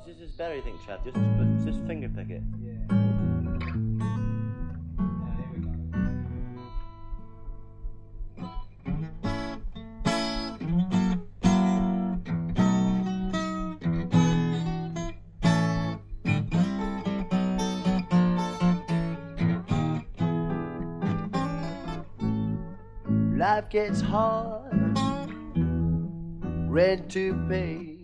This is better, I think, Chad. Just finger pick it. Yeah. Here we go. Life gets hard, rent to pay,